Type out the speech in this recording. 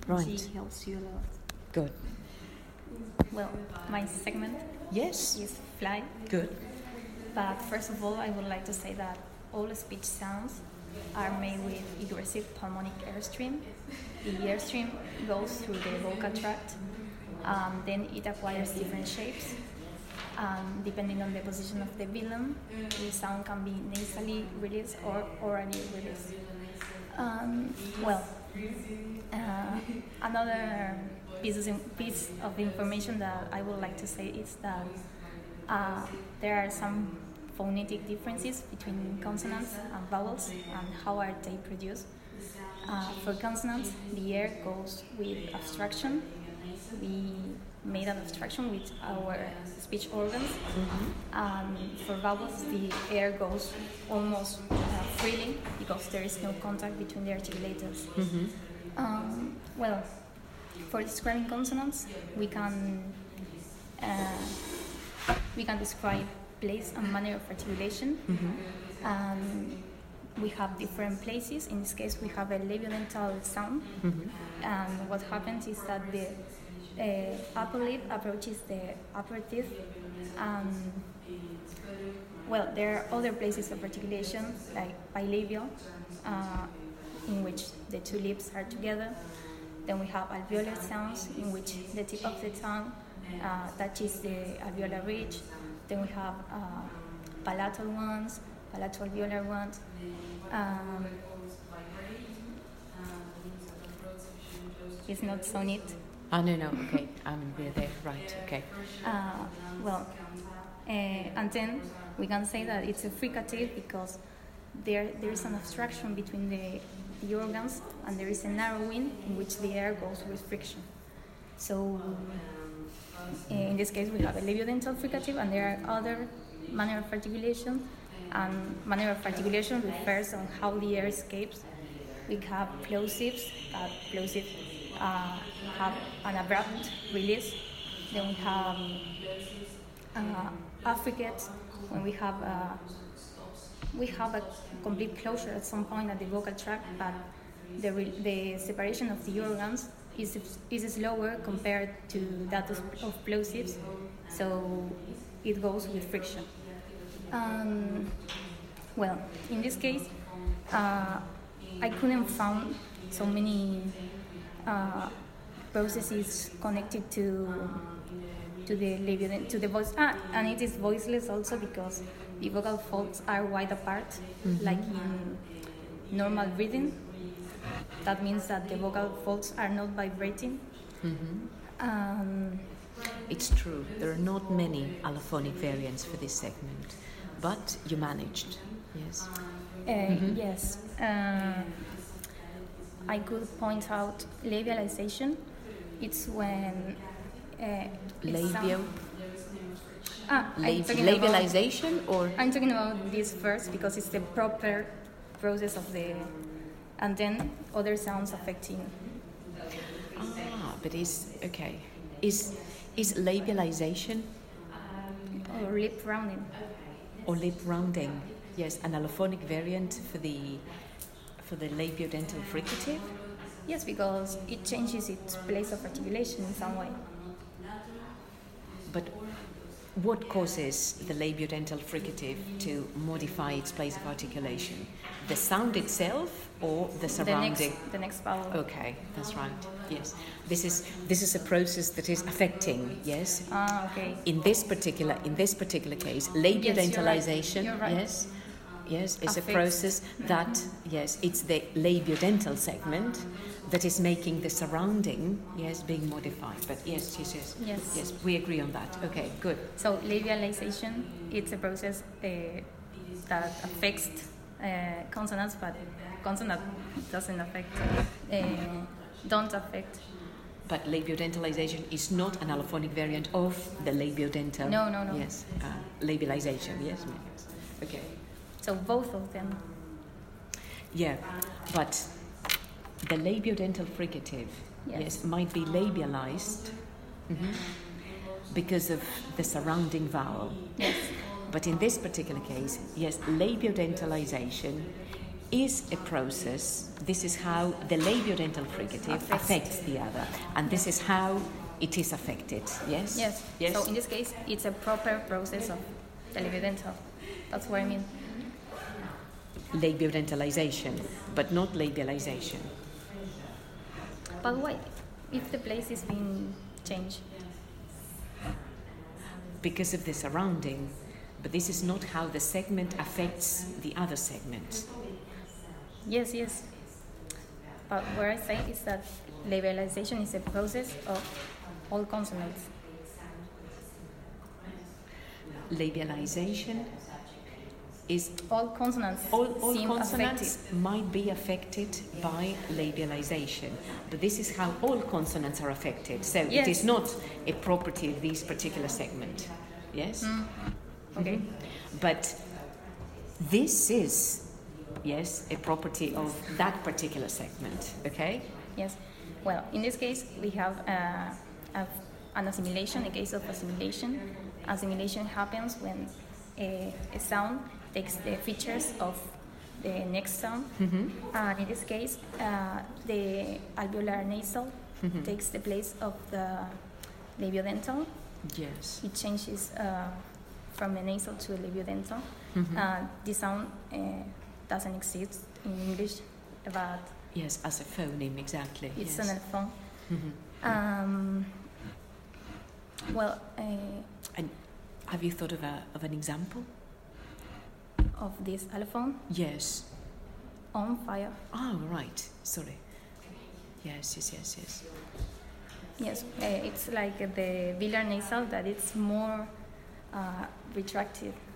Right. She helps you a lot. Good. Well, my segment Yes. is fly. Good. But first of all, I would like to say that all speech sounds are made with egressive pulmonic airstream. The airstream goes through the vocal tract, then it acquires different shapes. Depending on the position of the velum, the sound can be nasally released or orally released. Another piece of information that I would like to say is that there are some phonetic differences between consonants and vowels and how are they produced. For consonants, the air goes with abstraction. We made an abstraction with our speech organs. For vowels, the air goes almost freely because there is no contact between the articulators. For describing consonants, we can describe place and manner of articulation. We have different places. In this case, we have a labiodental sound. And what happens is that the upper lip approaches the upper teeth. There are other places of articulation, like bilabial, in which the two lips are together. Then we have alveolar sounds, in which the tip of the tongue touches the alveolar ridge. Then we have palatal ones, palato-alveolar ones. It's not sonit. No, okay. We're there, right, okay. And then we can say that it's a fricative because there is an abstraction between the organs and there is a narrowing in which the air goes with friction. So in this case we have a labiodental fricative and there are other manner of articulation, and manner of articulation refers on how the air escapes. We have plosives. Plosives have an abrupt release. Then we have affricates when we have a complete closure at some point at the vocal tract, but the separation of the organs is slower compared to that of plosives, so it goes with friction. In this case, I couldn't find so many processes connected to the voice, and it is voiceless also because the vocal folds are wide apart, like in normal breathing. That means that the vocal folds are not vibrating. It's true, there are not many allophonic variants for this segment, but you managed, yes? Yes. I could point out labialization. It's when labialization, or I'm talking about this first because it's the proper process of the, and then other sounds affecting. But is labialization or lip rounding? Or lip rounding, yes, an allophonic variant for the labiodental fricative? Yes, because it changes its place of articulation in some way. But what causes the labiodental fricative to modify its place of articulation? The sound itself or the surrounding? The next vowel. Okay, that's right. Yes, this is a process that is affecting. Yes. Okay. In this particular case, labiodentalization. You're right. Yes, it's a process that it's the labiodental segment that is making the surrounding being modified. But yes, we agree on that. Okay, good. So labialization, it's a process that affects consonants, but consonant doesn't affect. Don't affect. But labiodentalization is not an allophonic variant of the labiodental. No. Yes, labialization. Yes. Okay. So both of them. Yeah, but the labiodental fricative, might be labialized because of the surrounding vowel. Yes. But in this particular case, labiodentalization is a process. This is how the labiodental fricative affects the other, and this is how it is affected. Yes? Yes. Yes. So in this case, it's a proper process of the labiodental. That's what I mean. Labiodentalization, but not labialization. But why? If the place is being changed? Because of the surrounding, but this is not how the segment affects the other segment. Yes, yes. But what I say is that labialization is a process of all consonants. Labialization is all consonants. All consonants might be affected by labialization, but this is how all consonants are affected. So it is not a property of this particular segment. Yes. Okay. Mm-hmm. But this is a property of that particular segment. Okay. Yes. Well, in this case, we have an assimilation. A case of assimilation. Assimilation happens when a sound takes the features of the next sound. And in this case, the alveolar nasal takes the place of the labiodental. Yes. It changes from a nasal to a labiodental. This sound doesn't exist in English, but... Yes, as a phoneme, exactly. It's an alphone. Well... and have you thought of an example? Of this allophone? Yes. On fire. Oh, right. Sorry. Yes. Yes, it's like the velar nasal that it's more retracted.